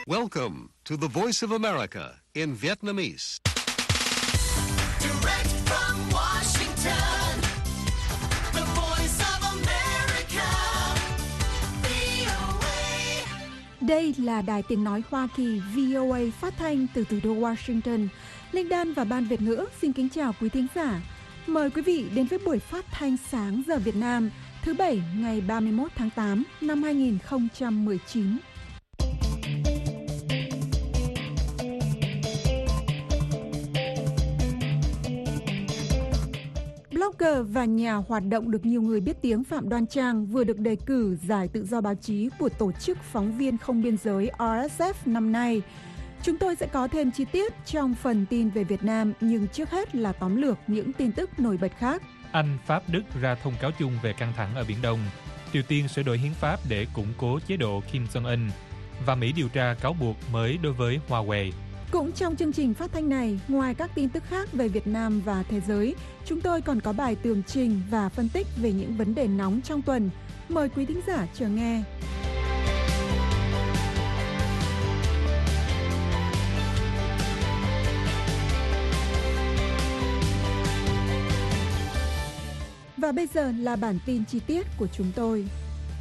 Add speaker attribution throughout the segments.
Speaker 1: Welcome to the Voice of America in Vietnamese.
Speaker 2: Direct from Washington, the Voice of America, VOA.
Speaker 3: Đây là Đài Tiếng Nói Hoa Kỳ VOA phát thanh từ thủ đô Washington. Linh Đan và Ban Việt ngữ xin kính chào quý thính giả. Mời quý vị đến với buổi phát thanh sáng giờ Việt Nam thứ Bảy ngày 31 tháng 8 năm 2019. Blogger và nhà hoạt động được nhiều người biết tiếng Phạm Đoan Trang vừa được đề cử giải tự do báo chí của Tổ chức Phóng viên Không Biên giới RSF năm nay. Chúng tôi sẽ có thêm chi tiết trong phần tin về Việt Nam, nhưng trước hết là tóm lược những tin tức nổi bật khác.
Speaker 4: Anh, Pháp, Đức ra thông cáo chung về căng thẳng ở Biển Đông. Triều Tiên sửa đổi hiến pháp để củng cố chế độ Kim Jong-un. Và Mỹ điều tra cáo buộc mới đối với Huawei.
Speaker 3: Cũng trong chương trình phát thanh này, ngoài các tin tức khác về Việt Nam và thế giới, chúng tôi còn có bài tường trình và phân tích về những vấn đề nóng trong tuần. Mời quý thính giả chờ nghe. Và bây giờ là bản tin chi tiết của chúng tôi.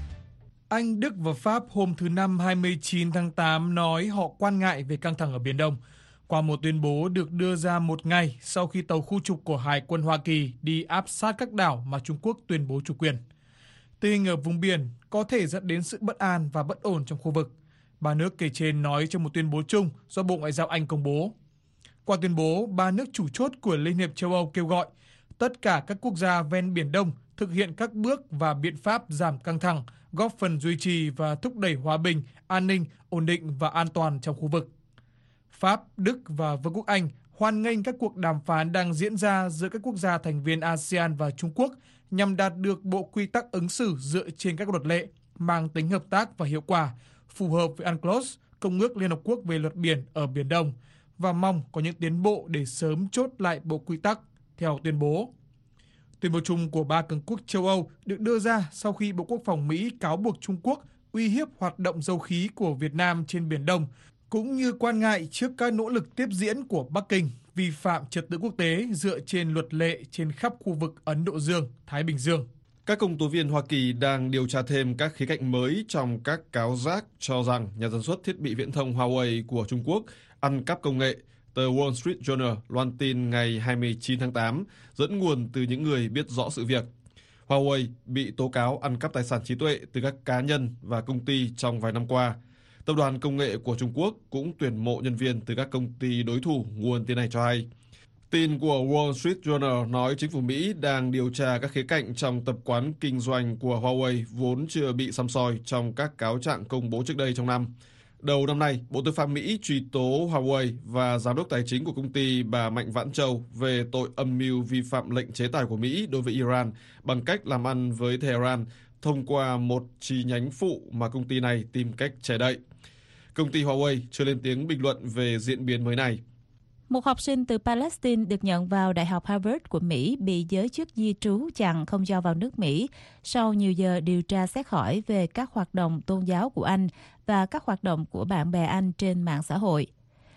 Speaker 5: Anh, Đức và Pháp hôm thứ Năm 29 tháng 8 nói họ quan ngại về căng thẳng ở Biển Đông, qua một tuyên bố được đưa ra một ngày sau khi tàu khu trục của Hải quân Hoa Kỳ đi áp sát các đảo mà Trung Quốc tuyên bố chủ quyền. Tình hình ở vùng biển có thể dẫn đến sự bất an và bất ổn trong khu vực, ba nước kể trên nói trong một tuyên bố chung do Bộ Ngoại giao Anh công bố. Qua tuyên bố, ba nước chủ chốt của Liên hiệp châu Âu kêu gọi tất cả các quốc gia ven Biển Đông thực hiện các bước và biện pháp giảm căng thẳng, góp phần duy trì và thúc đẩy hòa bình, an ninh, ổn định và an toàn trong khu vực. Pháp, Đức và Vương quốc Anh hoan nghênh các cuộc đàm phán đang diễn ra giữa các quốc gia thành viên ASEAN và Trung Quốc nhằm đạt được bộ quy tắc ứng xử dựa trên các luật lệ, mang tính hợp tác và hiệu quả, phù hợp với UNCLOS, Công ước Liên Hợp Quốc về luật biển ở Biển Đông, và mong có những tiến bộ để sớm chốt lại bộ quy tắc, theo tuyên bố. Tuyên bố chung của ba cường quốc châu Âu được đưa ra sau khi Bộ Quốc phòng Mỹ cáo buộc Trung Quốc uy hiếp hoạt động dầu khí của Việt Nam trên Biển Đông, cũng như quan ngại trước các nỗ lực tiếp diễn của Bắc Kinh vi phạm trật tự quốc tế dựa trên luật lệ trên khắp khu vực Ấn Độ Dương, Thái Bình Dương.
Speaker 6: Các công tố viên Hoa Kỳ đang điều tra thêm các khía cạnh mới trong các cáo giác cho rằng nhà sản xuất thiết bị viễn thông Huawei của Trung Quốc ăn cắp công nghệ. Tờ Wall Street Journal loan tin ngày 29 tháng 8 dẫn nguồn từ những người biết rõ sự việc. Huawei bị tố cáo ăn cắp tài sản trí tuệ từ các cá nhân và công ty trong vài năm qua. Tập đoàn công nghệ của Trung Quốc cũng tuyển mộ nhân viên từ các công ty đối thủ, nguồn tin này cho hay. Tin của Wall Street Journal nói chính phủ Mỹ đang điều tra các khía cạnh trong tập quán kinh doanh của Huawei vốn chưa bị săm soi trong các cáo trạng công bố trước đây trong năm. Đầu năm nay, Bộ Tư pháp Mỹ truy tố Huawei và giám đốc tài chính của công ty bà Mạnh Vãn Châu về tội âm mưu vi phạm lệnh chế tài của Mỹ đối với Iran bằng cách làm ăn với Tehran thông qua một chi nhánh phụ mà công ty này tìm cách che đậy. Công ty Huawei chưa lên tiếng bình luận về diễn biến mới này.
Speaker 7: Một học sinh từ Palestine được nhận vào Đại học Harvard của Mỹ bị giới chức di trú chặn không cho vào nước Mỹ sau nhiều giờ điều tra xét hỏi về các hoạt động tôn giáo của anh và các hoạt động của bạn bè anh trên mạng xã hội.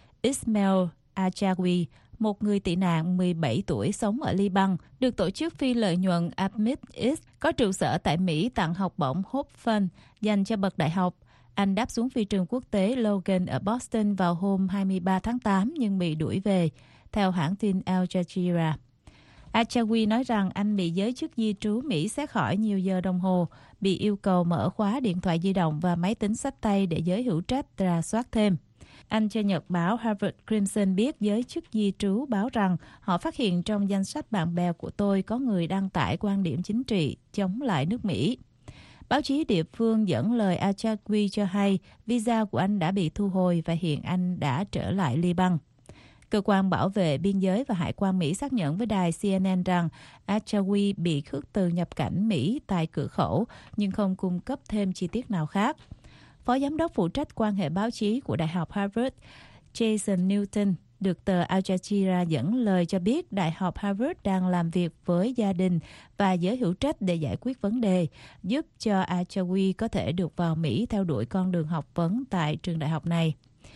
Speaker 7: Ismail Achawi, một người tị nạn 17 tuổi sống ở Liban, được tổ chức phi lợi nhuận Admit X có trụ sở tại Mỹ tặng học bổng Hope Fund dành cho bậc đại học. Anh đáp xuống phi trường quốc tế Logan ở Boston vào hôm 23 tháng 8 nhưng bị đuổi về, theo hãng tin Al Jazeera. Achawi nói rằng anh bị giới chức di trú Mỹ xét hỏi nhiều giờ đồng hồ, bị yêu cầu mở khóa điện thoại di động và máy tính xách tay để giới hữu trách rà soát thêm. Anh cho nhật báo Harvard Crimson biết giới chức di trú báo rằng họ phát hiện trong danh sách bạn bè của tôi có người đăng tải quan điểm chính trị chống lại nước Mỹ. Báo chí địa phương dẫn lời Achawi cho hay visa của anh đã bị thu hồi và hiện anh đã trở lại Liban. Cơ quan bảo vệ biên giới và hải quan Mỹ xác nhận với đài CNN rằng Achawi bị khước từ nhập cảnh Mỹ tại cửa khẩu nhưng không cung cấp thêm chi tiết nào khác. Phó giám đốc phụ trách quan hệ báo chí của Đại học Harvard, Jason Newton, được tờ Al Jazeera dẫn lời cho biết Đại học Harvard đang làm việc với gia đình và giới hữu trách để giải quyết vấn đề, giúp cho Achawi có thể được vào Mỹ theo đuổi con đường học vấn tại trường đại học này.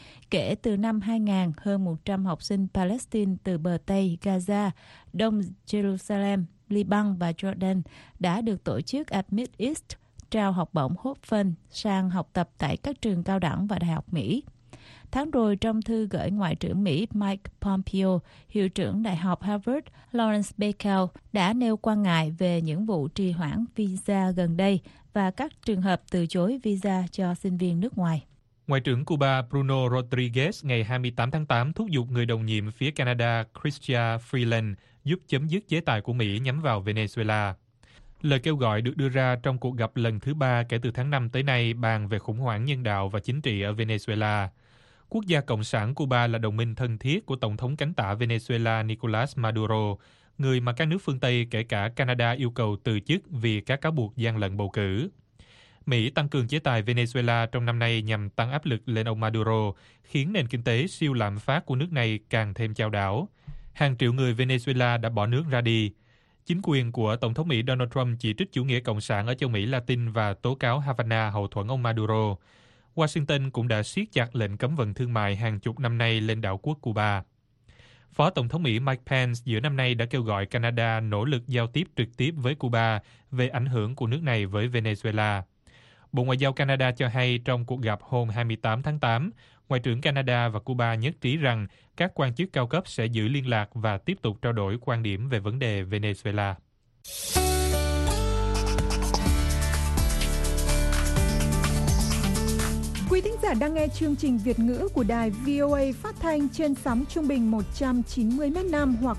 Speaker 7: Kể từ năm 2000, hơn 100 học sinh Palestine từ bờ Tây Gaza, Đông Jerusalem, Liban và Jordan đã được tổ chức Admit East trao học bổng Hopfen sang học tập tại các trường cao đẳng và đại học Mỹ. Tháng rồi, trong thư gửi Ngoại trưởng Mỹ Mike Pompeo, hiệu trưởng Đại học Harvard Lawrence Bakel đã nêu quan ngại về những vụ trì hoãn visa gần đây và các trường hợp từ chối visa cho sinh viên nước ngoài.
Speaker 4: Ngoại trưởng Cuba Bruno Rodriguez ngày 28 tháng 8 thúc giục người đồng nhiệm phía Canada Chrystia Freeland giúp chấm dứt chế tài của Mỹ nhắm vào Venezuela. Lời kêu gọi được đưa ra trong cuộc gặp lần thứ 3 kể từ tháng 5 tới nay bàn về khủng hoảng nhân đạo và chính trị ở Venezuela. Quốc gia Cộng sản Cuba là đồng minh thân thiết của Tổng thống cánh tả Venezuela Nicolás Maduro, người mà các nước phương Tây kể cả Canada yêu cầu từ chức vì các cáo buộc gian lận bầu cử. Mỹ tăng cường chế tài Venezuela trong năm nay nhằm tăng áp lực lên ông Maduro, khiến nền kinh tế siêu lạm phát của nước này càng thêm chao đảo. Hàng triệu người Venezuela đã bỏ nước ra đi. Chính quyền của Tổng thống Mỹ Donald Trump chỉ trích chủ nghĩa cộng sản ở châu Mỹ Latin và tố cáo Havana hậu thuẫn ông Maduro. Washington cũng đã siết chặt lệnh cấm vận thương mại hàng chục năm nay lên đảo quốc Cuba. Phó Tổng thống Mỹ Mike Pence giữa năm nay đã kêu gọi Canada nỗ lực giao tiếp trực tiếp với Cuba về ảnh hưởng của nước này với Venezuela. Bộ Ngoại giao Canada cho hay trong cuộc gặp hôm 28 tháng 8, Ngoại trưởng Canada và Cuba nhất trí rằng các quan chức cao cấp sẽ giữ liên lạc và tiếp tục trao đổi quan điểm về vấn đề Venezuela.
Speaker 3: Quý thính giả đang nghe chương trình Việt ngữ của đài VOA phát thanh trên sóng trung bình 190 m/s hoặc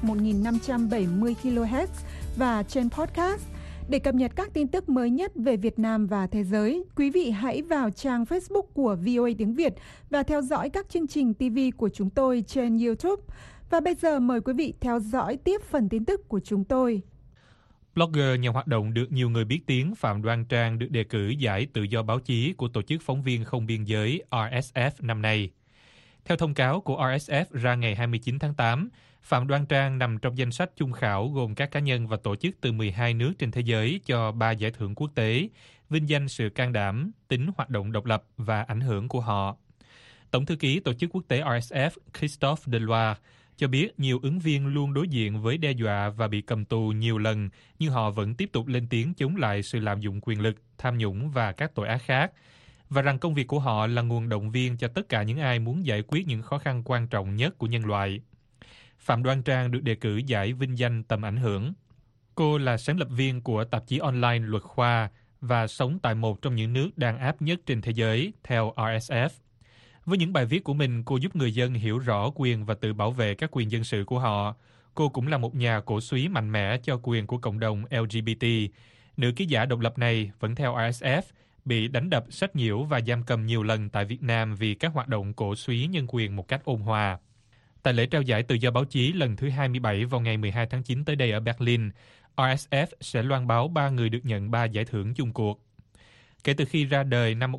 Speaker 3: 1570 kHz và trên podcast. Để cập nhật các tin tức mới nhất về Việt Nam và thế giới, quý vị hãy vào trang Facebook của VOA tiếng Việt và theo dõi các chương trình TV của chúng tôi trên YouTube. Và bây giờ mời quý vị theo dõi tiếp phần tin tức của chúng tôi.
Speaker 4: Blogger, nhà hoạt động được nhiều người biết tiếng Phạm Đoan Trang được đề cử giải tự do báo chí của Tổ chức Phóng viên Không Biên giới RSF năm nay. Theo thông cáo của RSF ra ngày 29 tháng 8, Phạm Đoan Trang nằm trong danh sách chung khảo gồm các cá nhân và tổ chức từ 12 nước trên thế giới cho 3 giải thưởng quốc tế, vinh danh sự can đảm, tính hoạt động độc lập và ảnh hưởng của họ. Tổng thư ký Tổ chức Quốc tế RSF Christophe Deloire cho biết nhiều ứng viên luôn đối diện với đe dọa và bị cầm tù nhiều lần, nhưng họ vẫn tiếp tục lên tiếng chống lại sự lạm dụng quyền lực, tham nhũng và các tội ác khác, và rằng công việc của họ là nguồn động viên cho tất cả những ai muốn giải quyết những khó khăn quan trọng nhất của nhân loại. Phạm Đoan Trang được đề cử giải vinh danh tầm ảnh hưởng. Cô là sáng lập viên của tạp chí online Luật Khoa và sống tại một trong những nước đàn áp nhất trên thế giới, theo RSF. Với những bài viết của mình, cô giúp người dân hiểu rõ quyền và tự bảo vệ các quyền dân sự của họ. Cô cũng là một nhà cổ súy mạnh mẽ cho quyền của cộng đồng LGBT. Nữ ký giả độc lập này, vẫn theo RSF, bị đánh đập, sách nhiễu và giam cầm nhiều lần tại Việt Nam vì các hoạt động cổ súy nhân quyền một cách ôn hòa. Tại lễ trao giải tự do báo chí lần thứ 27 vào ngày 12 tháng 9 tới đây ở Berlin, RSF sẽ loan báo 3 người được nhận 3 giải thưởng chung cuộc. Kể từ khi ra đời năm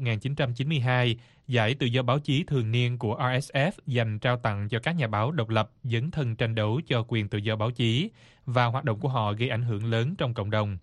Speaker 4: 1992, giải tự do báo chí thường niên của RSF dành trao tặng cho các nhà báo độc lập dấn thân tranh đấu cho quyền tự do báo chí và hoạt động của họ gây ảnh hưởng lớn trong cộng đồng.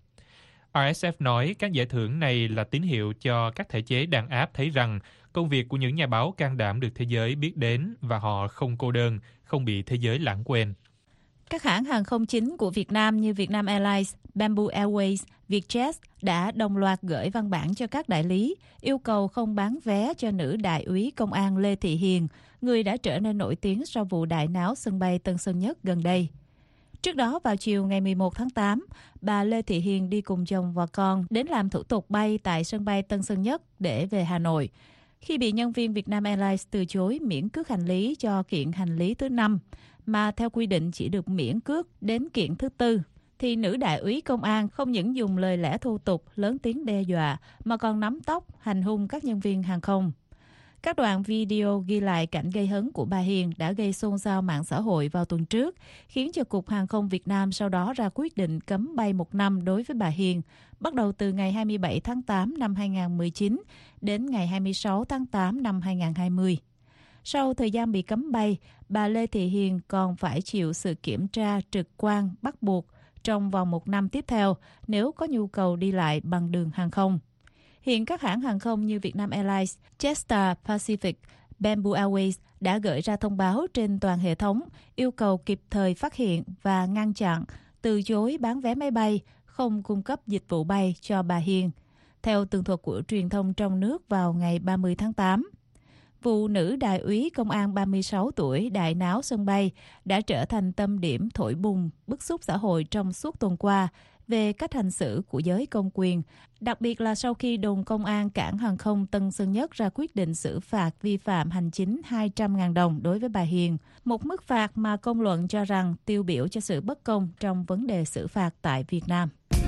Speaker 4: RSF nói các giải thưởng này là tín hiệu cho các thể chế đàn áp thấy rằng công việc của những nhà báo can đảm được thế giới biết đến và họ không cô đơn, không bị thế giới lãng quên.
Speaker 7: Các hãng hàng không chính của Việt Nam như Vietnam Airlines, Bamboo Airways, Vietjet đã đồng loạt gửi văn bản cho các đại lý, yêu cầu không bán vé cho nữ đại úy công an Lê Thị Hiền, người đã trở nên nổi tiếng sau vụ đại náo sân bay Tân Sơn Nhất gần đây. Trước đó, vào chiều ngày 11 tháng 8, bà Lê Thị Hiền đi cùng chồng và con đến làm thủ tục bay tại sân bay Tân Sơn Nhất để về Hà Nội. Khi bị nhân viên Vietnam Airlines từ chối miễn cước hành lý cho kiện hành lý thứ 5, mà theo quy định chỉ được miễn cước đến kiện thứ 4, thì nữ đại úy công an không những dùng lời lẽ thô tục, lớn tiếng đe dọa, mà còn nắm tóc, hành hung các nhân viên hàng không. Các đoạn video ghi lại cảnh gây hấn của bà Hiền đã gây xôn xao mạng xã hội vào tuần trước, khiến cho Cục Hàng không Việt Nam sau đó ra quyết định cấm bay 1 năm đối với bà Hiền, bắt đầu từ ngày 27 tháng 8 năm 2019 đến ngày 26 tháng 8 năm 2020. Sau thời gian bị cấm bay, bà Lê Thị Hiền còn phải chịu sự kiểm tra trực quan bắt buộc trong vòng 1 năm tiếp theo nếu có nhu cầu đi lại bằng đường hàng không. Hiện các hãng hàng không như Vietnam Airlines, Jetstar Pacific, Bamboo Airways đã gửi ra thông báo trên toàn hệ thống yêu cầu kịp thời phát hiện và ngăn chặn, từ chối bán vé máy bay, không cung cấp dịch vụ bay cho bà Hiền, theo tường thuật của truyền thông trong nước vào ngày 30 tháng 8. Vụ nữ đại úy công an 36 tuổi đại náo sân bay đã trở thành tâm điểm thổi bùng bức xúc xã hội trong suốt tuần qua về cách hành xử của giới công quyền, đặc biệt là sau khi đồn công an cảng hàng không Tân Sơn Nhất ra quyết định xử phạt vi phạm hành chính 200.000 đồng đối với bà Hiền, một mức phạt mà công luận cho rằng tiêu biểu cho sự bất công trong vấn đề xử phạt tại Việt Nam.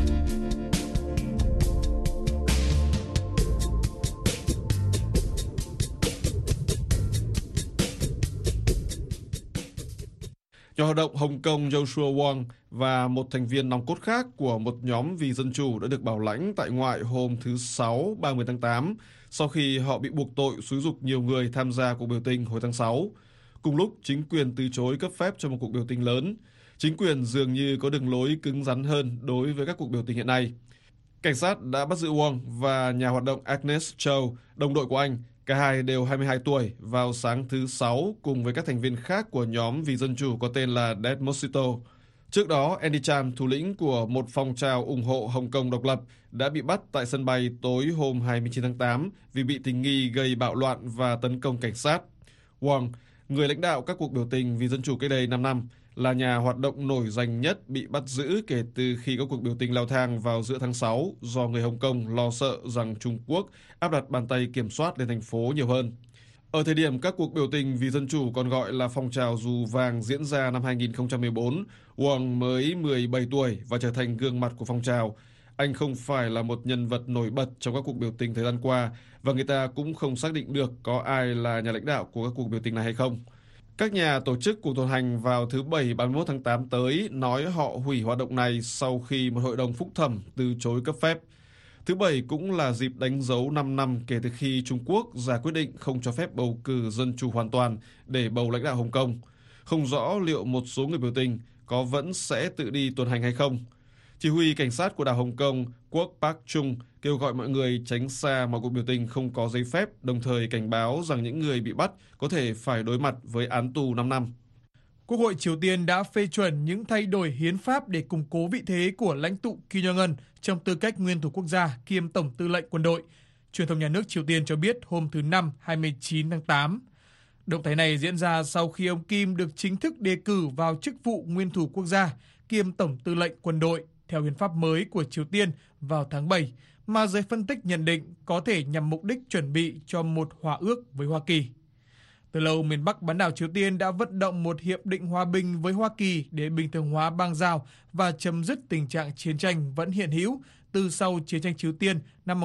Speaker 6: Nhà hoạt động Hồng Kông Joshua Wong và một thành viên nòng cốt khác của một nhóm vì dân chủ đã được bảo lãnh tại ngoại hôm thứ Sáu 30 tháng 8 sau khi họ bị buộc tội xúi giục nhiều người tham gia cuộc biểu tình hồi tháng 6. Cùng lúc, chính quyền từ chối cấp phép cho một cuộc biểu tình lớn. Chính quyền dường như có đường lối cứng rắn hơn đối với các cuộc biểu tình hiện nay. Cảnh sát đã bắt giữ Wong và nhà hoạt động Agnes Chow, đồng đội của anh. Cả hai đều 22 tuổi vào sáng thứ Sáu cùng với các thành viên khác của nhóm vì dân chủ có tên là Dead Mosquito. Trước đó, Andy Chan, thủ lĩnh của một phong trào ủng hộ Hồng Kông độc lập, đã bị bắt tại sân bay tối hôm 29 tháng 8 vì bị tình nghi gây bạo loạn và tấn công cảnh sát. Wong, người lãnh đạo các cuộc biểu tình vì dân chủ cách đây 5 năm, là nhà hoạt động nổi danh nhất bị bắt giữ kể từ khi có cuộc biểu tình leo thang vào giữa tháng 6 do người Hồng Kông lo sợ rằng Trung Quốc áp đặt bàn tay kiểm soát lên thành phố nhiều hơn. Ở thời điểm các cuộc biểu tình vì dân chủ còn gọi là phong trào dù vàng diễn ra năm 2014, Wong mới 17 tuổi và trở thành gương mặt của phong trào. Anh không phải là một nhân vật nổi bật trong các cuộc biểu tình thời gian qua và người ta cũng không xác định được có ai là nhà lãnh đạo của các cuộc biểu tình này hay không. Các nhà tổ chức cuộc tuần hành vào thứ Bảy 31 tháng 8 tới nói họ hủy hoạt động này sau khi một hội đồng phúc thẩm từ chối cấp phép. Thứ Bảy cũng là dịp đánh dấu 5 năm kể từ khi Trung Quốc ra quyết định không cho phép bầu cử dân chủ hoàn toàn để bầu lãnh đạo Hồng Kông. Không rõ liệu một số người biểu tình có vẫn sẽ tự đi tuần hành hay không. Chỉ huy cảnh sát của đảo Hồng Kông, Quốc Park Chung, kêu gọi mọi người tránh xa mọi cuộc biểu tình không có giấy phép, đồng thời cảnh báo rằng những người bị bắt có thể phải đối mặt với án tù 5 năm.
Speaker 5: Quốc hội Triều Tiên đã phê chuẩn những thay đổi hiến pháp để củng cố vị thế của lãnh tụ Kim Jong-un trong tư cách nguyên thủ quốc gia kiêm tổng tư lệnh quân đội. Truyền thông nhà nước Triều Tiên cho biết hôm thứ Năm 29 tháng 8. Động thái này diễn ra sau khi ông Kim được chính thức đề cử vào chức vụ nguyên thủ quốc gia kiêm tổng tư lệnh quân đội theo hiến pháp mới của Triều Tiên vào tháng 7, mà giới phân tích nhận định có thể nhằm mục đích chuẩn bị cho một hòa ước với Hoa Kỳ. Từ lâu, miền Bắc bán đảo Triều Tiên đã vận động một hiệp định hòa bình với Hoa Kỳ để bình thường hóa bang giao và chấm dứt tình trạng chiến tranh vẫn hiện hữu từ sau chiến tranh Triều Tiên năm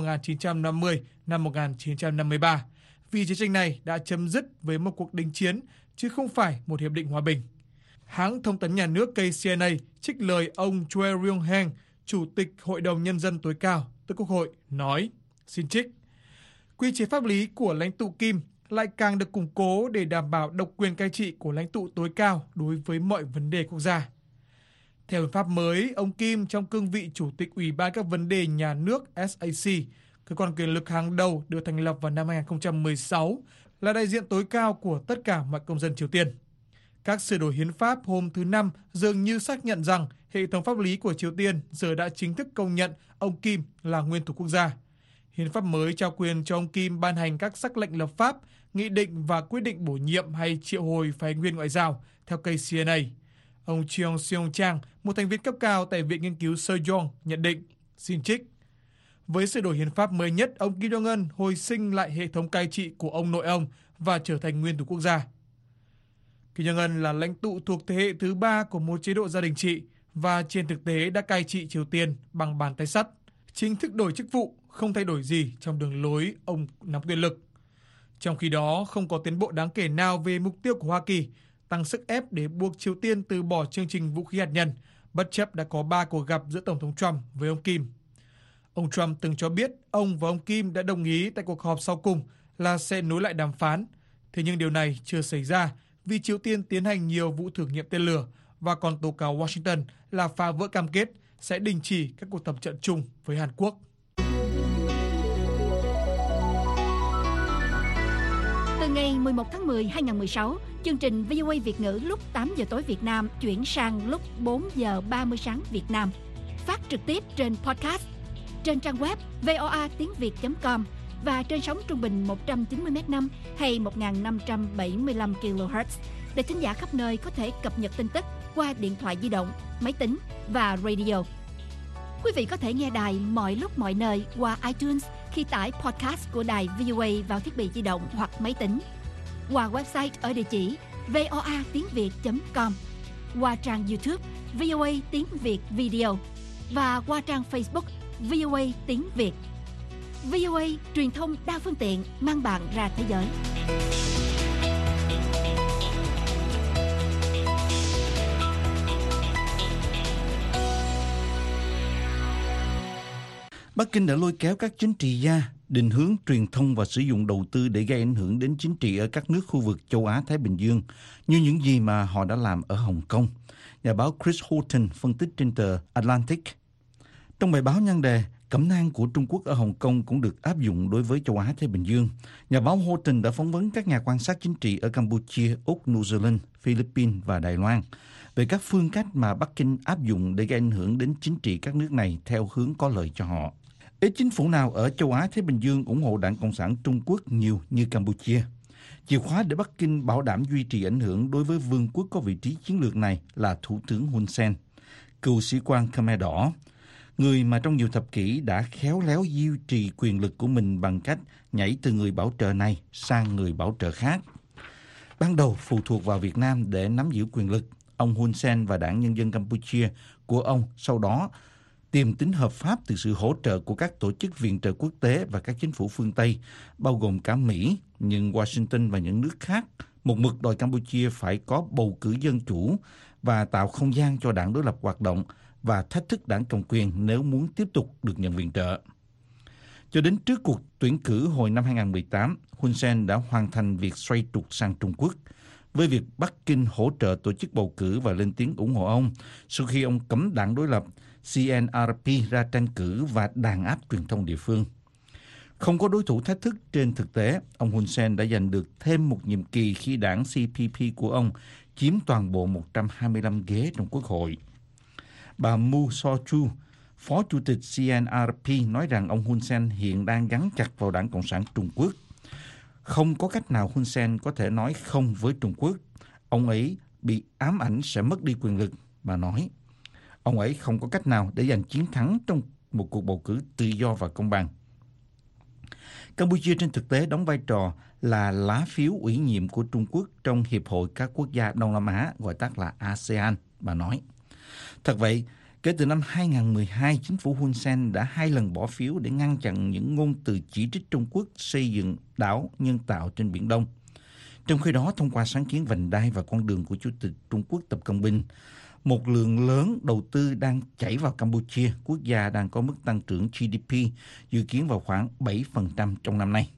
Speaker 5: 1950-1953, vì chiến tranh này đã chấm dứt với một cuộc đình chiến, chứ không phải một hiệp định hòa bình. Hãng thông tấn nhà nước KCNA trích lời ông Choi Ryong-heng, Chủ tịch Hội đồng Nhân dân tối cao, tức Quốc hội, nói, xin trích, quy chế pháp lý của lãnh tụ Kim lại càng được củng cố để đảm bảo độc quyền cai trị của lãnh tụ tối cao đối với mọi vấn đề quốc gia. Theo hiến pháp mới, ông Kim trong cương vị Chủ tịch Ủy ban các vấn đề nhà nước SAC, cơ quan quyền lực hàng đầu được thành lập vào năm 2016, là đại diện tối cao của tất cả mọi công dân Triều Tiên. Các sửa đổi hiến pháp hôm thứ Năm dường như xác nhận rằng hệ thống pháp lý của Triều Tiên giờ đã chính thức công nhận ông Kim là nguyên thủ quốc gia. Hiến pháp mới trao quyền cho ông Kim ban hành các sắc lệnh lập pháp, nghị định và quyết định bổ nhiệm hay triệu hồi phái viên ngoại giao, theo KCNA. Ông Cheong Seong Chang, một thành viên cấp cao tại Viện Nghiên cứu Sejong, nhận định, xin trích, với sửa đổi hiến pháp mới nhất, ông Kim Jong-un hồi sinh lại hệ thống cai trị của ông nội ông và trở thành nguyên thủ quốc gia. Kim Jong-un là lãnh tụ thuộc thế hệ thứ 3 của một chế độ gia đình trị và trên thực tế đã cai trị Triều Tiên bằng bàn tay sắt, chính thức đổi chức vụ, không thay đổi gì trong đường lối ông nắm quyền lực. Trong khi đó, không có tiến bộ đáng kể nào về mục tiêu của Hoa Kỳ, tăng sức ép để buộc Triều Tiên từ bỏ chương trình vũ khí hạt nhân, bất chấp đã có 3 cuộc gặp giữa Tổng thống Trump với ông Kim. Ông Trump từng cho biết ông và ông Kim đã đồng ý tại cuộc họp sau cùng là sẽ nối lại đàm phán. Thế nhưng điều này chưa xảy ra vì Triều Tiên tiến hành nhiều vụ thử nghiệm tên lửa và còn tố cáo Washington là phá vỡ cam kết sẽ đình chỉ các cuộc tập trận chung với Hàn Quốc.
Speaker 8: Từ ngày 11 tháng 10, 2016, chương trình VOA Việt ngữ lúc 8 giờ tối Việt Nam chuyển sang lúc 4 giờ 30 sáng Việt Nam. Phát trực tiếp trên podcast, trên trang web voatisngviet.com và trên sóng trung bình 190 MHz hay 1575 kHz. Để thính giả khắp nơi có thể cập nhật tin tức qua điện thoại di động, máy tính và radio. Quý vị có thể nghe đài mọi lúc mọi nơi qua iTunes khi tải podcast của đài VOA vào thiết bị di động hoặc máy tính. Qua website ở địa chỉ voatisngviet.com, qua trang YouTube VOA tiếng Việt Video và qua trang Facebook VOA tiếng Việt. VOA truyền thông đa phương tiện mang bạn ra thế giới.
Speaker 9: Bắc Kinh đã lôi kéo các chính trị gia định hướng truyền thông và sử dụng đầu tư để gây ảnh hưởng đến chính trị ở các nước khu vực châu Á-Thái Bình Dương, như những gì mà họ đã làm ở Hồng Kông. Nhà báo Chris Horton phân tích trên tờ Atlantic. Trong bài báo nhan đề Cẩm nang của Trung Quốc ở Hồng Kông cũng được áp dụng đối với châu Á-Thái Bình Dương, nhà báo Horton đã phỏng vấn các nhà quan sát chính trị ở Campuchia, Úc, New Zealand, Philippines và Đài Loan về các phương cách mà Bắc Kinh áp dụng để gây ảnh hưởng đến chính trị các nước này theo hướng có lợi cho họ. Ít chính phủ nào ở châu Á-Thái Bình Dương ủng hộ Đảng Cộng sản Trung Quốc nhiều như Campuchia. Chìa khóa để Bắc Kinh bảo đảm duy trì ảnh hưởng đối với vương quốc có vị trí chiến lược này là Thủ tướng Hun Sen, cựu sĩ quan Khmer Đỏ, người mà trong nhiều thập kỷ đã khéo léo duy trì quyền lực của mình bằng cách nhảy từ người bảo trợ này sang người bảo trợ khác. Ban đầu phụ thuộc vào Việt Nam để nắm giữ quyền lực, ông Hun Sen và Đảng Nhân dân Campuchia của ông sau đó tìm tính hợp pháp từ sự hỗ trợ của các tổ chức viện trợ quốc tế và các chính phủ phương Tây, bao gồm cả Mỹ, nhưng Washington và những nước khác một mực đòi Campuchia phải có bầu cử dân chủ và tạo không gian cho đảng đối lập hoạt động và thách thức đảng cầm quyền nếu muốn tiếp tục được nhận viện trợ. Cho đến trước cuộc tuyển cử hồi năm 2018, Hun Sen đã hoàn thành việc xoay trục sang Trung Quốc, với việc Bắc Kinh hỗ trợ tổ chức bầu cử và lên tiếng ủng hộ ông sau khi ông cấm đảng đối lập CNRP ra tranh cử và đàn áp truyền thông địa phương. Không có đối thủ thách thức trên thực tế, ông Hun Sen đã giành được thêm một nhiệm kỳ khi đảng CPP của ông chiếm toàn bộ 125 ghế trong Quốc hội. Bà Mu So-chu, Phó Chủ tịch CNRP, nói rằng ông Hun Sen hiện đang gắn chặt vào Đảng Cộng sản Trung Quốc. Không có cách nào Hun Sen có thể nói không với Trung Quốc. Ông ấy bị ám ảnh sẽ mất đi quyền lực, bà nói. Ông ấy không có cách nào để giành chiến thắng trong một cuộc bầu cử tự do và công bằng. Campuchia trên thực tế đóng vai trò là lá phiếu ủy nhiệm của Trung Quốc trong Hiệp hội các quốc gia Đông Nam Á, gọi tắt là ASEAN, bà nói. Thật vậy, kể từ năm 2012, chính phủ Hun Sen đã 2 lần bỏ phiếu để ngăn chặn những ngôn từ chỉ trích Trung Quốc xây dựng đảo nhân tạo trên Biển Đông. Trong khi đó, thông qua sáng kiến vành đai và con đường của Chủ tịch Trung Quốc Tập Cận Bình, một lượng lớn đầu tư đang chảy vào Campuchia, quốc gia đang có mức tăng trưởng GDP dự kiến vào khoảng 7% trong năm nay.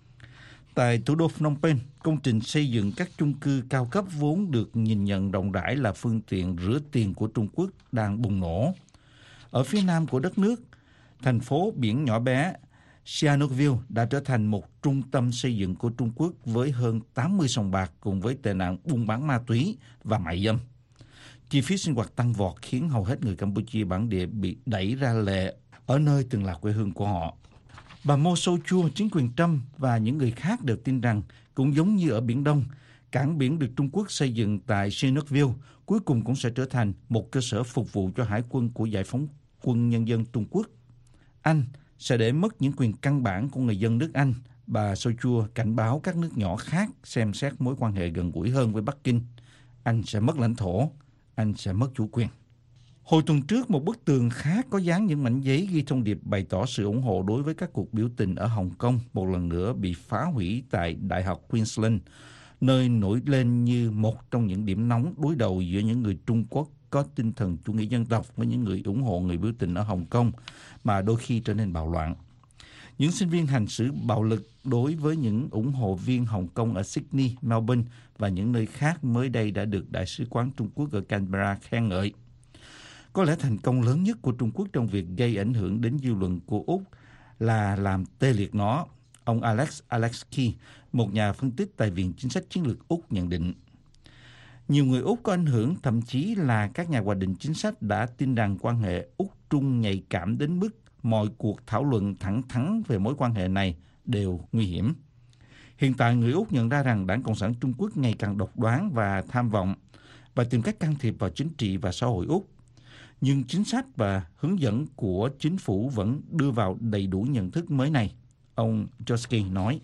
Speaker 9: Tại thủ đô Phnom Penh, công trình xây dựng các chung cư cao cấp vốn được nhìn nhận rộng rãi là phương tiện rửa tiền của Trung Quốc đang bùng nổ. Ở phía nam của đất nước, thành phố biển nhỏ bé Sihanoukville đã trở thành một trung tâm xây dựng của Trung Quốc với hơn 80 sòng bạc cùng với tệ nạn buôn bán ma túy và mại dâm. Chi phí sinh hoạt tăng vọt khiến hầu hết người Campuchia bản địa bị đẩy ra lệ ở nơi từng là quê hương của họ. Bà Mo So-chua, chính quyền Trump và những người khác đều tin rằng cũng giống như ở Biển Đông, cảng biển được Trung Quốc xây dựng tại Sihanoukville cuối cùng cũng sẽ trở thành một cơ sở phục vụ cho hải quân của Giải phóng quân Nhân dân Trung Quốc. Anh sẽ để mất những quyền căn bản của người dân nước Anh. Bà So-chua cảnh báo các nước nhỏ khác xem xét mối quan hệ gần gũi hơn với Bắc Kinh. Anh sẽ mất lãnh thổ, anh sẽ mất chủ quyền. Hồi tuần trước, một bức tường khác có dán những mảnh giấy ghi thông điệp bày tỏ sự ủng hộ đối với các cuộc biểu tình ở Hồng Kông một lần nữa bị phá hủy tại Đại học Queensland, nơi nổi lên như một trong những điểm nóng đối đầu giữa những người Trung Quốc có tinh thần chủ nghĩa dân tộc với những người ủng hộ người biểu tình ở Hồng Kông, mà đôi khi trở nên bạo loạn. Những sinh viên hành xử bạo lực đối với những ủng hộ viên Hồng Kông ở Sydney, Melbourne và những nơi khác mới đây đã được Đại sứ quán Trung Quốc ở Canberra khen ngợi. Có lẽ thành công lớn nhất của Trung Quốc trong việc gây ảnh hưởng đến dư luận của Úc là làm tê liệt nó. Ông Alex Alexki, một nhà phân tích tại Viện Chính sách Chiến lược Úc nhận định. Nhiều người Úc có ảnh hưởng, thậm chí là các nhà hoạch định chính sách đã tin rằng quan hệ Úc-Trung nhạy cảm đến mức mọi cuộc thảo luận thẳng thắn về mối quan hệ này đều nguy hiểm. Hiện tại, người Úc nhận ra rằng Đảng Cộng sản Trung Quốc ngày càng độc đoán và tham vọng và tìm cách can thiệp vào chính trị và xã hội Úc. Nhưng chính sách và hướng dẫn của chính phủ vẫn đưa vào đầy đủ nhận thức mới này, ông Joski nói.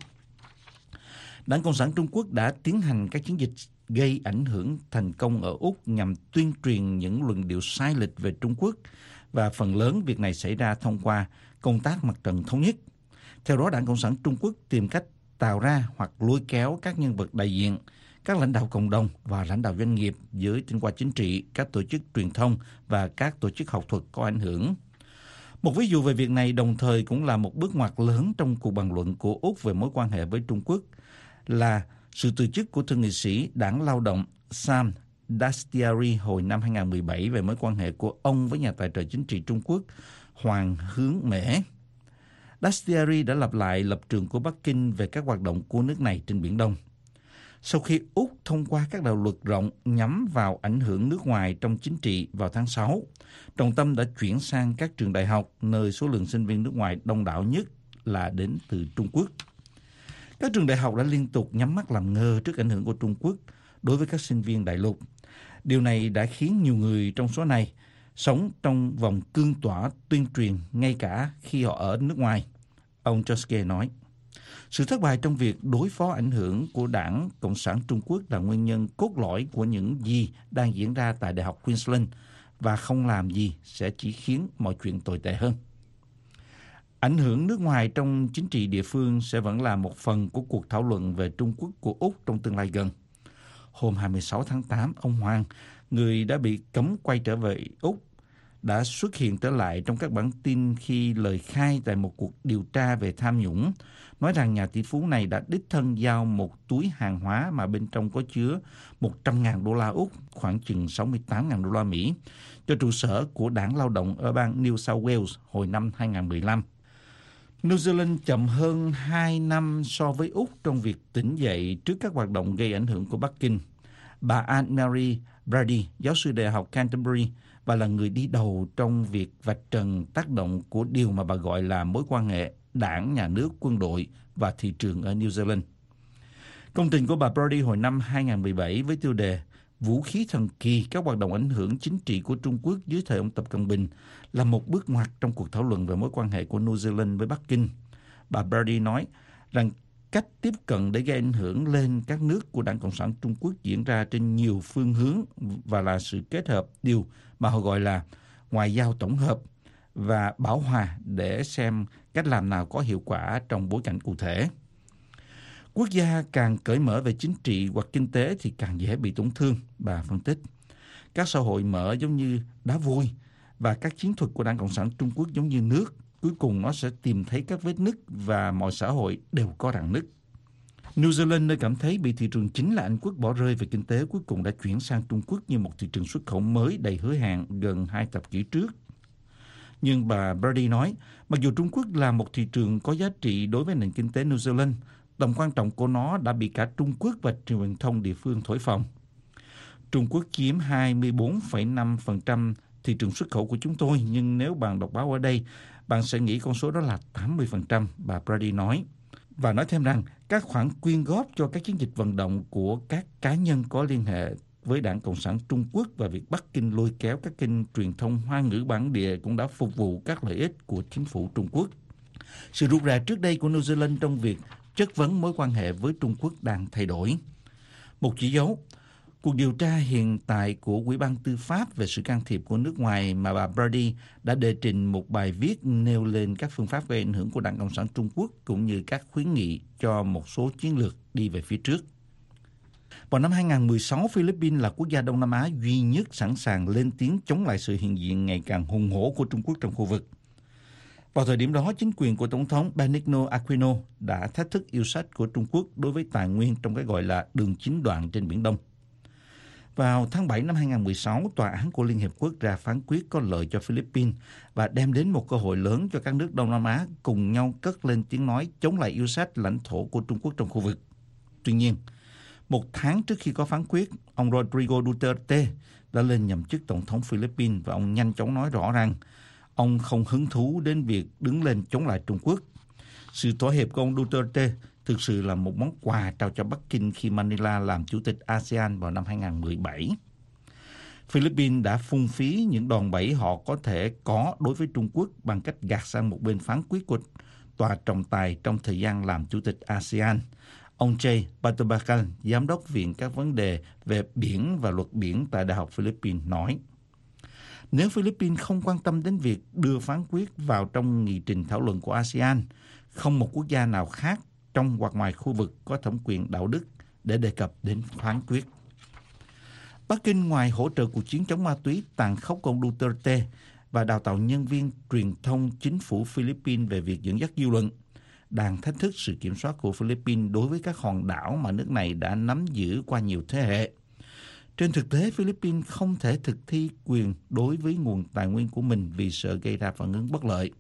Speaker 9: Đảng Cộng sản Trung Quốc đã tiến hành các chiến dịch gây ảnh hưởng thành công ở Úc nhằm tuyên truyền những luận điệu sai lệch về Trung Quốc, và phần lớn việc này xảy ra thông qua công tác mặt trận thống nhất. Theo đó, Đảng Cộng sản Trung Quốc tìm cách tạo ra hoặc lôi kéo các nhân vật đại diện, các lãnh đạo cộng đồng và lãnh đạo doanh nghiệp, giới tinh hoa chính trị, các tổ chức truyền thông và các tổ chức học thuật có ảnh hưởng. Một ví dụ về việc này đồng thời cũng là một bước ngoặt lớn trong cuộc bàn luận của Úc về mối quan hệ với Trung Quốc là sự từ chức của thượng nghị sĩ Đảng Lao động Sam Dastyari hồi năm 2017 về mối quan hệ của ông với nhà tài trợ chính trị Trung Quốc Hoàng Hướng Mễ. Dastyari đã lặp lại lập trường của Bắc Kinh về các hoạt động của nước này trên Biển Đông. Sau khi Úc thông qua các đạo luật rộng nhắm vào ảnh hưởng nước ngoài trong chính trị vào tháng 6, trọng tâm đã chuyển sang các trường đại học nơi số lượng sinh viên nước ngoài đông đảo nhất là đến từ Trung Quốc. Các trường đại học đã liên tục nhắm mắt làm ngơ trước ảnh hưởng của Trung Quốc đối với các sinh viên đại lục. Điều này đã khiến nhiều người trong số này sống trong vòng cương tỏa tuyên truyền ngay cả khi họ ở nước ngoài. Ông Joske nói, sự thất bại trong việc đối phó ảnh hưởng của Đảng Cộng sản Trung Quốc là nguyên nhân cốt lõi của những gì đang diễn ra tại Đại học Queensland, và không làm gì sẽ chỉ khiến mọi chuyện tồi tệ hơn. Ảnh hưởng nước ngoài trong chính trị địa phương sẽ vẫn là một phần của cuộc thảo luận về Trung Quốc của Úc trong tương lai gần. Hôm 26 tháng 8, ông Hoàng, người đã bị cấm quay trở về Úc, đã xuất hiện trở lại trong các bản tin khi lời khai tại một cuộc điều tra về tham nhũng, nói rằng nhà tỷ phú này đã đích thân giao một túi hàng hóa mà bên trong có chứa 100.000 đô la Úc, khoảng chừng 68.000 đô la Mỹ, cho trụ sở của Đảng Lao động ở bang New South Wales hồi năm 2015. New Zealand chậm hơn 2 năm so với Úc trong việc tỉnh dậy trước các hoạt động gây ảnh hưởng của Bắc Kinh. Bà Anne-Marie Brady, giáo sư Đại học Canterbury, và là người đi đầu trong việc vạch trần tác động của điều mà bà gọi là mối quan hệ đảng, nhà nước, quân đội và thị trường ở New Zealand. Công trình của bà Brady hồi năm 2017 với tiêu đề Vũ khí thần kỳ, các hoạt động ảnh hưởng chính trị của Trung Quốc dưới thời ông Tập Cận Bình là một bước ngoặt trong cuộc thảo luận về mối quan hệ của New Zealand với Bắc Kinh. Bà Brady nói rằng cách tiếp cận để gây ảnh hưởng lên các nước của Đảng Cộng sản Trung Quốc diễn ra trên nhiều phương hướng và là sự kết hợp điều mà họ gọi là ngoại giao tổng hợp và bảo hòa để xem cách làm nào có hiệu quả trong bối cảnh cụ thể. Quốc gia càng cởi mở về chính trị hoặc kinh tế thì càng dễ bị tổn thương, bà phân tích. Các xã hội mở giống như đá vôi và các chiến thuật của Đảng Cộng sản Trung Quốc giống như nước. Cuối cùng nó sẽ tìm thấy các vết nứt và mọi xã hội đều có rạn nứt. New Zealand, nơi cảm thấy bị thị trường chính là Anh Quốc bỏ rơi về kinh tế, cuối cùng đã chuyển sang Trung Quốc như một thị trường xuất khẩu mới đầy hứa hẹn gần 2 thập kỷ trước. Nhưng bà Brady nói, mặc dù Trung Quốc là một thị trường có giá trị đối với nền kinh tế New Zealand, tầm quan trọng của nó đã bị cả Trung Quốc và truyền thông địa phương thổi phồng. Trung Quốc chiếm 24,5% thị trường xuất khẩu của chúng tôi, nhưng nếu bạn đọc báo ở đây, bạn sẽ nghĩ con số đó là 80%, bà Brady nói. Và nói thêm rằng các khoản quyên góp cho các chiến dịch vận động của các cá nhân có liên hệ với Đảng Cộng sản Trung Quốc và việc Bắc Kinh lôi kéo các kênh truyền thông Hoa ngữ bản địa cũng đã phục vụ các lợi ích của chính phủ Trung Quốc. Sự rụt rè trước đây của New Zealand trong việc chất vấn mối quan hệ với Trung Quốc đang thay đổi. Một chỉ dấu, cuộc điều tra hiện tại của Ủy ban Tư pháp về sự can thiệp của nước ngoài mà bà Brady đã đề trình một bài viết nêu lên các phương pháp gây ảnh hưởng của Đảng Cộng sản Trung Quốc cũng như các khuyến nghị cho một số chiến lược đi về phía trước. Vào năm 2016, Philippines là quốc gia Đông Nam Á duy nhất sẵn sàng lên tiếng chống lại sự hiện diện ngày càng hùng hổ của Trung Quốc trong khu vực. Vào thời điểm đó, chính quyền của Tổng thống Benigno Aquino đã thách thức yêu sách của Trung Quốc đối với tài nguyên trong cái gọi là đường chín đoạn trên Biển Đông. Vào tháng 7 năm 2016, Tòa án của Liên Hiệp Quốc ra phán quyết có lợi cho Philippines và đem đến một cơ hội lớn cho các nước Đông Nam Á cùng nhau cất lên tiếng nói chống lại yêu sách lãnh thổ của Trung Quốc trong khu vực. Tuy nhiên, một tháng trước khi có phán quyết, ông Rodrigo Duterte đã lên nhậm chức Tổng thống Philippines và ông nhanh chóng nói rõ rằng ông không hứng thú đến việc đứng lên chống lại Trung Quốc. Sự thỏa hiệp của ông Duterte thực sự là một món quà trao cho Bắc Kinh khi Manila làm chủ tịch ASEAN vào năm 2017. Philippines đã phung phí những đòn bẩy họ có thể có đối với Trung Quốc bằng cách gạt sang một bên phán quyết của tòa trọng tài trong thời gian làm chủ tịch ASEAN. Ông Jay Batubacan, giám đốc Viện các vấn đề về biển và luật biển tại Đại học Philippines nói, nếu Philippines không quan tâm đến việc đưa phán quyết vào trong nghị trình thảo luận của ASEAN, không một quốc gia nào khác trong hoặc ngoài khu vực có thẩm quyền đạo đức để đề cập đến phán quyết. Bắc Kinh ngoài hỗ trợ cuộc chiến chống ma túy tàn khốc của ông Duterte và đào tạo nhân viên truyền thông chính phủ Philippines về việc dẫn dắt dư luận, đang thách thức sự kiểm soát của Philippines đối với các hòn đảo mà nước này đã nắm giữ qua nhiều thế hệ. Trên thực tế, Philippines không thể thực thi quyền đối với nguồn tài nguyên của mình vì sợ gây ra phản ứng bất lợi.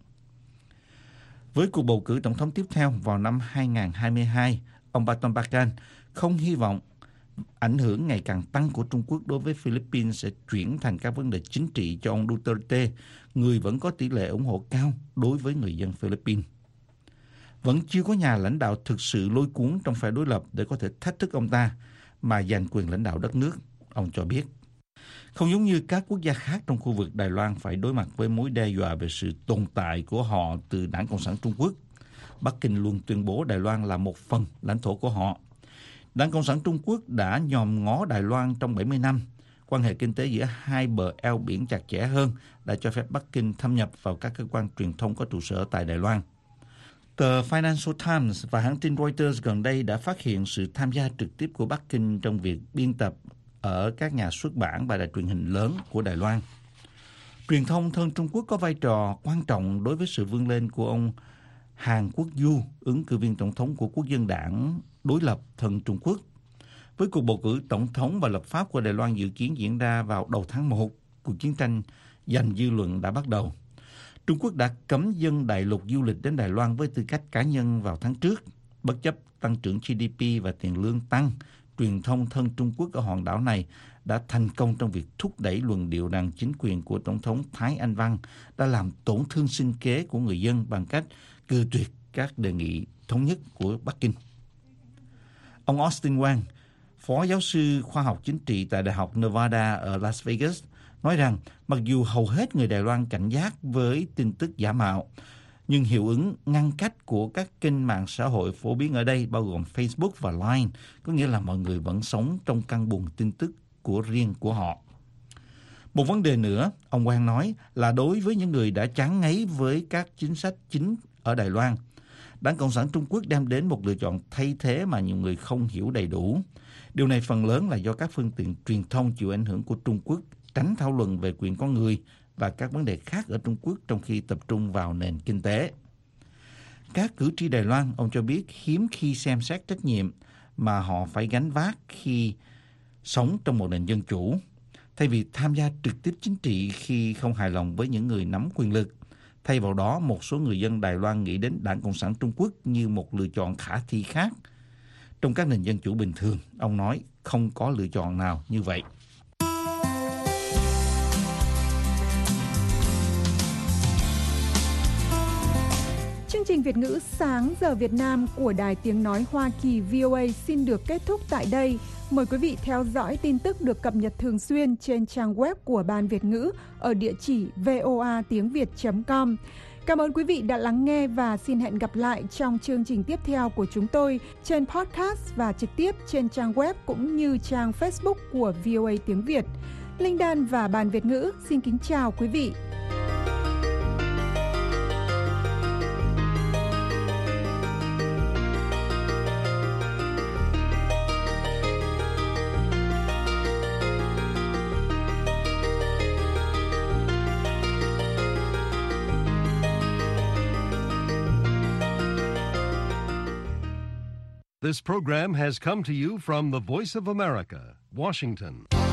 Speaker 9: Với cuộc bầu cử tổng thống tiếp theo vào năm 2022, ông Batubacan không hy vọng ảnh hưởng ngày càng tăng của Trung Quốc đối với Philippines sẽ chuyển thành các vấn đề chính trị cho ông Duterte, người vẫn có tỷ lệ ủng hộ cao đối với người dân Philippines. Vẫn chưa có nhà lãnh đạo thực sự lôi cuốn trong phe đối lập để có thể thách thức ông ta mà giành quyền lãnh đạo đất nước, ông cho biết. Không giống như các quốc gia khác trong khu vực, Đài Loan phải đối mặt với mối đe dọa về sự tồn tại của họ từ Đảng Cộng sản Trung Quốc. Bắc Kinh luôn tuyên bố Đài Loan là một phần lãnh thổ của họ. Đảng Cộng sản Trung Quốc đã nhòm ngó Đài Loan trong 70 năm. Quan hệ kinh tế giữa hai bờ eo biển chặt chẽ hơn đã cho phép Bắc Kinh thâm nhập vào các cơ quan truyền thông có trụ sở tại Đài Loan. Tờ Financial Times và hãng tin Reuters gần đây đã phát hiện sự tham gia trực tiếp của Bắc Kinh trong việc biên tập ở các nhà xuất bản và đài truyền hình lớn của Đài Loan. Truyền thông thân Trung Quốc có vai trò quan trọng đối với sự vươn lên của ông Hàn Quốc Du, ứng cử viên tổng thống của Quốc dân đảng đối lập thân Trung Quốc. Với cuộc bầu cử tổng thống và lập pháp của Đài Loan dự kiến diễn ra vào đầu tháng 1, cuộc chiến tranh giành dư luận đã bắt đầu. Trung Quốc đã cấm dân đại lục du lịch đến Đài Loan với tư cách cá nhân vào tháng trước. Bất chấp tăng trưởng GDP và tiền lương tăng, truyền thông thân Trung Quốc ở hòn đảo này đã thành công trong việc thúc đẩy luận điệu rằng chính quyền của Tổng thống Thái Anh Văn đã làm tổn thương sinh kế của người dân bằng cách cự tuyệt các đề nghị thống nhất của Bắc Kinh. Ông Austin Wang, phó giáo sư khoa học chính trị tại Đại học Nevada ở Las Vegas, nói rằng mặc dù hầu hết người Đài Loan cảnh giác với tin tức giả mạo, nhưng hiệu ứng ngăn cách của các kênh mạng xã hội phổ biến ở đây bao gồm Facebook và Line, có nghĩa là mọi người vẫn sống trong căn buồng tin tức của riêng của họ. Một vấn đề nữa, ông Quang nói, là đối với những người đã chán ngấy với các chính sách chính ở Đài Loan, Đảng Cộng sản Trung Quốc đem đến một lựa chọn thay thế mà nhiều người không hiểu đầy đủ. Điều này phần lớn là do các phương tiện truyền thông chịu ảnh hưởng của Trung Quốc tránh thảo luận về quyền con người và các vấn đề khác ở Trung Quốc trong khi tập trung vào nền kinh tế. Các cử tri Đài Loan, ông cho biết, hiếm khi xem xét trách nhiệm mà họ phải gánh vác khi sống trong một nền dân chủ. Thay vì tham gia trực tiếp chính trị khi không hài lòng với những người nắm quyền lực, thay vào đó một số người dân Đài Loan nghĩ đến Đảng Cộng sản Trung Quốc như một lựa chọn khả thi khác. Trong các nền dân chủ bình thường, ông nói không có lựa chọn nào như vậy.
Speaker 3: Chương trình Việt ngữ sáng giờ Việt Nam của Đài Tiếng Nói Hoa Kỳ VOA xin được kết thúc tại đây. Mời quý vị theo dõi tin tức được cập nhật thường xuyên trên trang web của Ban Việt ngữ ở địa chỉ voatiengviet.com. Cảm ơn quý vị đã lắng nghe và xin hẹn gặp lại trong chương trình tiếp theo của chúng tôi trên podcast và trực tiếp trên trang web cũng như trang Facebook của VOA Tiếng Việt. Linh Đan và Ban Việt ngữ xin kính chào quý vị.
Speaker 1: This program has come to you from the Voice of America, Washington.